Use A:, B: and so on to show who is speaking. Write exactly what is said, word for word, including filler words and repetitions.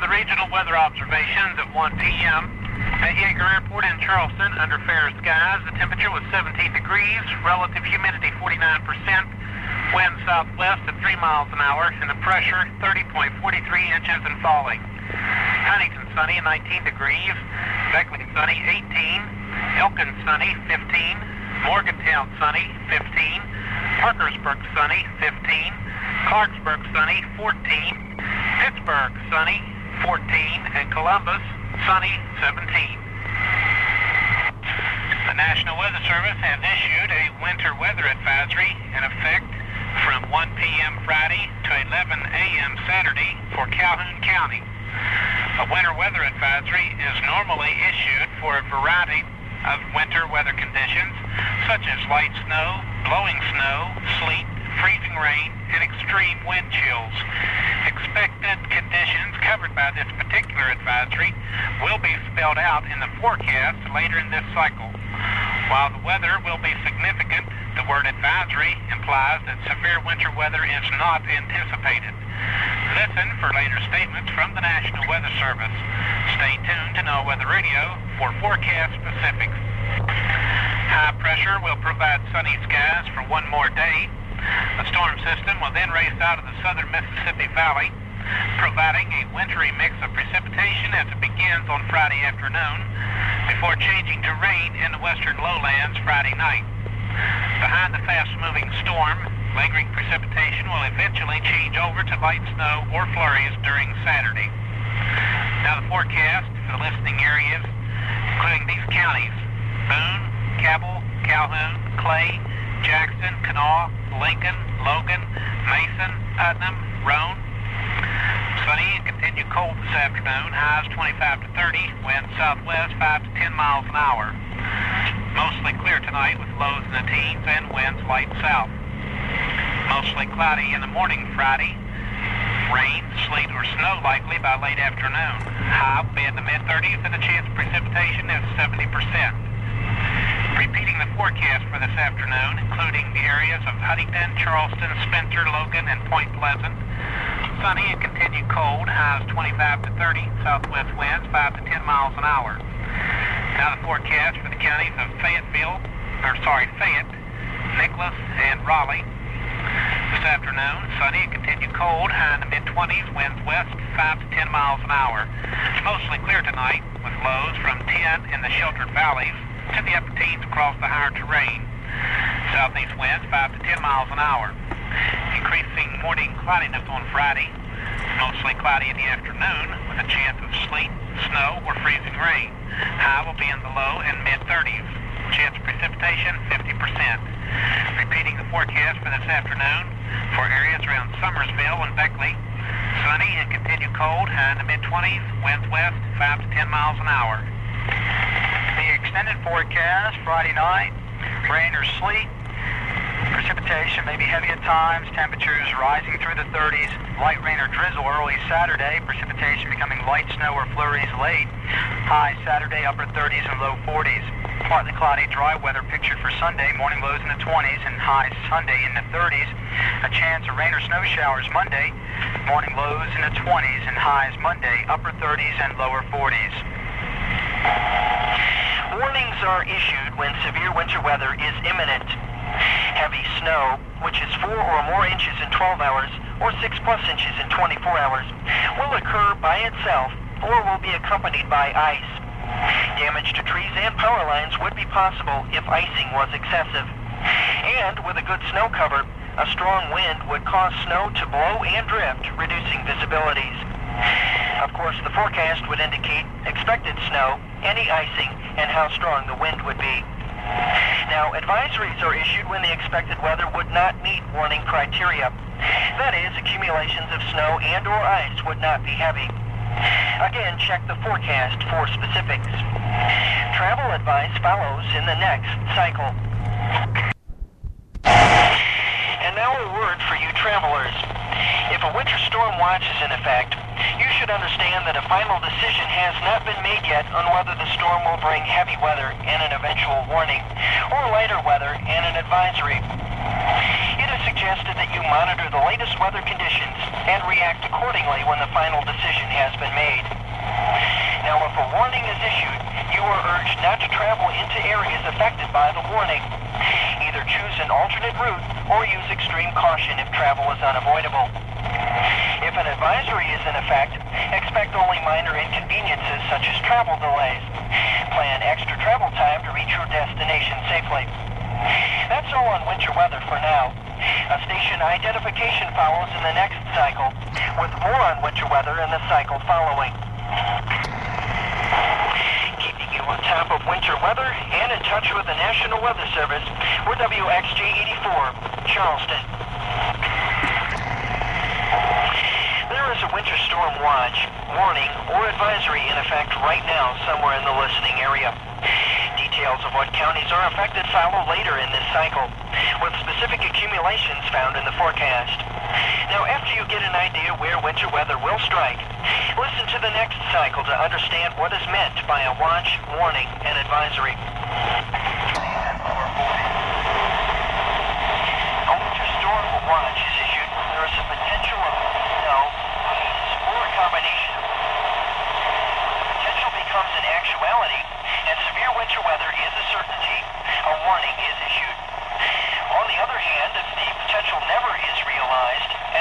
A: the regional weather observations at one p m At Yeager Airport in Charleston, under fair skies, the temperature was seventeen degrees, relative humidity forty-nine percent, wind southwest at three miles an hour, and the pressure thirty point four three inches and falling. Huntington sunny, nineteen degrees, Beckley sunny, eighteen, Elkins sunny, fifteen, Morgantown sunny, fifteen, Parkersburg sunny, fifteen, Clarksburg sunny, fourteen, Pittsburgh sunny, fourteen, and Columbus sunny, seventeen. The National Weather Service has issued a winter weather advisory in effect from one p m Friday to eleven a m Saturday for Calhoun County. A winter weather advisory is normally issued for a variety of winter weather conditions, such as light snow, blowing snow, sleet, freezing rain, and extreme wind chills. Expected conditions covered by this particular advisory will be spelled out in the forecast later in this cycle. While the weather will be significant, the word advisory implies that severe winter weather is not anticipated. Listen for later statements from the National Weather Service. Stay tuned to NOAA Weather Radio for forecast specifics. High pressure will provide sunny skies for one more day. A storm system will then race out of the southern Mississippi Valley, providing a wintry mix of precipitation as it begins on Friday afternoon, before changing to rain in the western lowlands Friday night. Behind the fast-moving storm, lingering precipitation will eventually change over to light snow or flurries during Saturday. Now the forecast for the listening areas, including these counties: Boone, Cabell, Calhoun, Clay, Jackson, Kanawha, Lincoln, Logan, Mason, Putnam, Roane. Sunny and continued cold this afternoon. Highs twenty-five to thirty. Wind southwest five to ten miles an hour. Mostly clear tonight with lows in the teens and winds light south. Mostly cloudy in the morning Friday. Rain, sleet, or snow likely by late afternoon. High will be in the mid thirties and the chance of precipitation is seventy percent. Repeating the forecast for this afternoon, including the areas of Huntington, Charleston, Spencer, Logan, and Point Pleasant. Sunny and continued cold, highs twenty-five to thirty, southwest winds five to ten miles an hour. Now the forecast for the counties of Fayetteville, or sorry, Fayette, Nicholas, and Raleigh. This afternoon, sunny and continued cold, high in the mid twenties, winds west five to ten miles an hour. Mostly clear tonight, with lows from ten in the sheltered valleys to the upper teens across the higher terrain. Southeast winds five to ten miles an hour. Increasing morning cloudiness on Friday. Mostly cloudy in the afternoon with a chance of sleet, snow, or freezing rain. High will be in the low and mid thirties. Chance of precipitation fifty percent. Repeating the forecast for this afternoon for areas around Summersville and Beckley. Sunny and continued cold, high in the mid twenties, winds west five to ten miles an hour. The extended forecast Friday night, rain or sleet. Precipitation may be heavy at times, temperatures rising through the thirties, light rain or drizzle early Saturday, precipitation becoming light snow or flurries late. High Saturday, upper thirties and low forties. Partly cloudy, dry weather pictured for Sunday, morning lows in the twenties and highs Sunday in the thirties. A chance of rain or snow showers Monday, morning lows in the twenties and highs Monday, upper thirties and lower forties.
B: Warnings are issued when severe winter weather is imminent. Heavy snow, which is four or more inches in twelve hours or six plus inches in twenty-four hours, will occur by itself or will be accompanied by ice. Damage to trees and power lines would be possible if icing was excessive. And with a good snow cover, a strong wind would cause snow to blow and drift, reducing visibilities. Of course, the forecast would indicate expected snow, any icing, and how strong the wind would be. Now, advisories are issued when the expected weather would not meet warning criteria. That is, accumulations of snow and or ice would not be heavy. Again, check the forecast for specifics. Travel advice follows in the next cycle. And now a word for you travelers. If a winter storm watch is in effect, you should understand that a final decision has not been made yet on whether the storm will bring heavy weather and an eventual warning, or lighter weather and an advisory. It is suggested that you monitor the latest weather conditions and react accordingly when the final decision has been made. warning is issued, you are urged not to travel into areas affected by the warning. Either choose an alternate route or use extreme caution if travel is unavoidable. If an advisory is in effect, expect only minor inconveniences such as travel delays. Plan extra travel time to reach your destination safely. That's all on winter weather for now. A station identification follows in the next cycle, with more on winter weather in the cycle following. Keeping you on top of winter weather and in touch with the National Weather Service, we're W X J eighty-four, Charleston. There is a winter storm watch, warning, or advisory in effect right now somewhere in the listening area. Details of what counties are affected follow later in this cycle, with specific accumulations found in the forecast. Now, after you get an idea where winter weather will strike, listen to the next cycle to understand what is meant by a watch, warning, and advisory. A winter storm watch is issued when there is a potential of snow, ice, or a combination of both. The potential becomes an actuality, and severe winter weather is a certainty. A warning is issued. On the other hand, if the potential never is realized,